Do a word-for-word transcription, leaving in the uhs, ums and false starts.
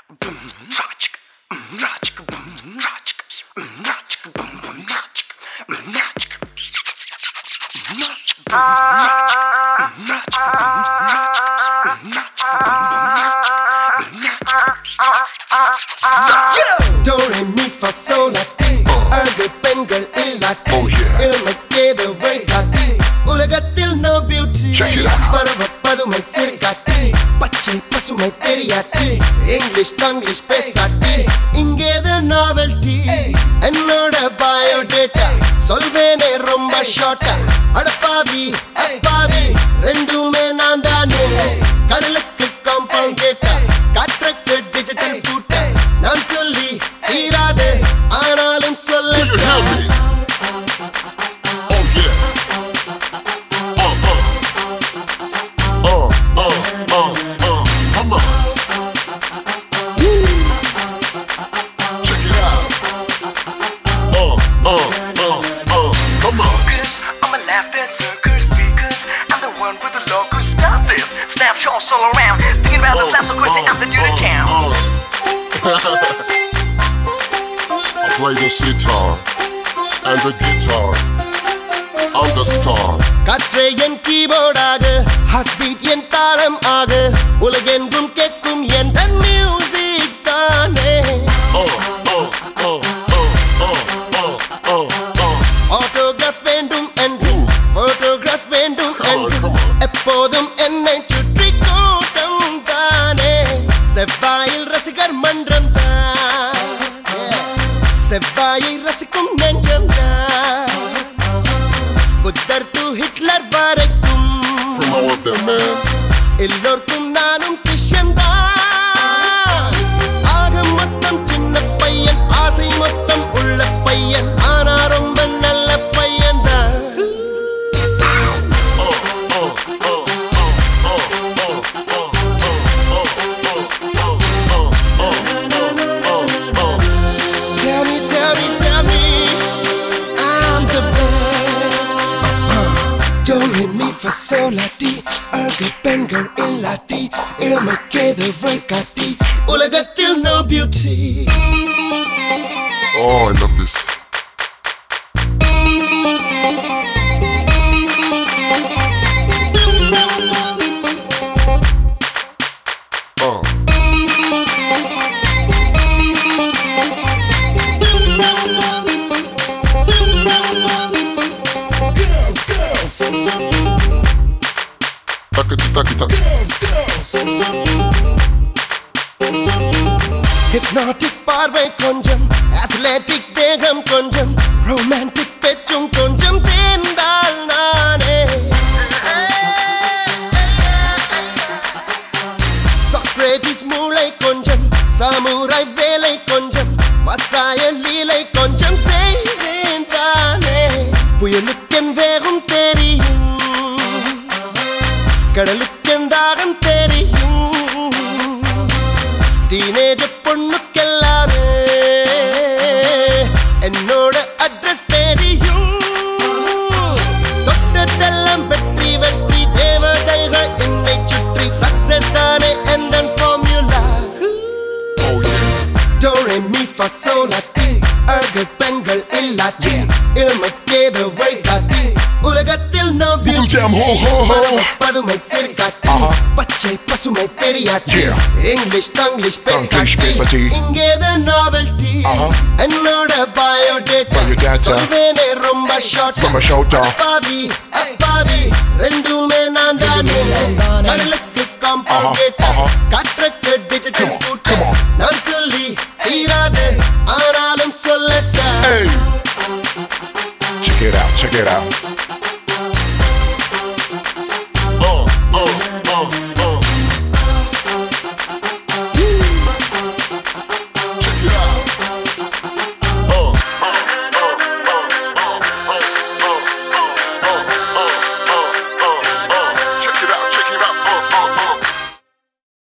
Do re mi fa sol la ti அழகு பெண்கள் இல்லாட்டி இளமைக்கேது வழிகாட்டி உலகத்தில் no beauty பருவ பதுமை சிறுகாட்டி பச்சை பசுமை தெரியாட்டி இங்கிலீஷ் தங்கிலீஷ் பேசாட்டி இங்கேது novelty என்னோட பயோடேட்டா சொல்வேனே ரொம்ப ஷார்ட்டா அடப்பாவி அப்பாவி ரெண்டுமே நான் தானே கடலுக்கு காம்பவுண்ட் கேட்டா காற்றுக்கு டிஜிட்டல் கூட்ட நான் சொல்லி தீராதே ஆனாலும் சொல்ல Snapshots all around, thinking about the snaps, of course, I'm the dude in town. I play the sitar and the guitar. I'm the star. காற்றே என் கீபோர்ட் ஆக ஹார்ட்பீட் என் தாளம் ஆக உலகெங்கும் கேட்கும் என் மியூசிக் தானே ஆட்டோகிராஃப் வேண்டும் என்று போட்டோகிராஃப் வேண்டும் என்று எப்போதும் என்னை சுற்றி கூட்டம் தானே செவ்வாயில் ரசிகர் மன்றம் தான் செவ்வாயை ரசிக்கும் நெஞ்சம் தான் புத்தர் டு ஹிட்லர் வரைக்கும் எல்லோருக்கும் நானும் சிஷ்யன் தான் ஆக மொத்தம் சின்ன பையன் ஆசை மொத்தம் உள்ள பையன் ஆனா ரொம்ப நல்ல பையன் தான் Tell me, tell me, tell me I'm the best Do re mi fa sol la ti அழகு பெண்கள் இல்லாட்டி இளமைக்கேது வழிகாட்டி உலகத்தில் no beauty Oh, I love this. Uh. Girls, girls Takati taki taki. Girls, girls Hypnotic பார்வை கொஞ்சம் athletic தேகம் கொஞ்சம் romantic பேச்சும் கொஞ்சம் சேர்ந்தால் நானே Socrates மூளை கொஞ்சம் சாமுராய் வேலை கொஞ்சம் வத்சாய லீலை கொஞ்சம் செய்வேன் தானே புயலுக்கென் வேகம் தெரியும் கடலுக்கென் தாகம் தெரியும் டீனேஜ் பொண்ணுக்கெல்லாமே என்னோட அட்ரஸ் தெரியும் தொட்டதெல்லாம் வெற்றி வெற்றி தேவதைகள் என்னை சுற்றி சக்சஸ் தானே எந்த formula Do re mi fa sol la ti அழகு பெண்கள் இல்லாட்டி இளமைக்கேது வழிகாட்டி உலகத்தில் no beauty பதுமை சிறுகாட்டி பச்சை பசுமை தெரியாட்டி இங்கிலீஷ் தங்கிலீஷ் பேசாட்டி இங்கேது novelty என்னோட பயோடேட்டா சொல்வேனே ரொம்ப ஷார்ட்டா அப்பாவி அப்பாவி ரெண்டுமே நான் தானே கடலுக்கு காம்பவுண்ட் கேட்டா காற்றுக்கு டிஜிட்டல் கூட்ட நான் சொல்லி தீராதே ஆனாலும் சொல்லட்டா Check it out, check it out.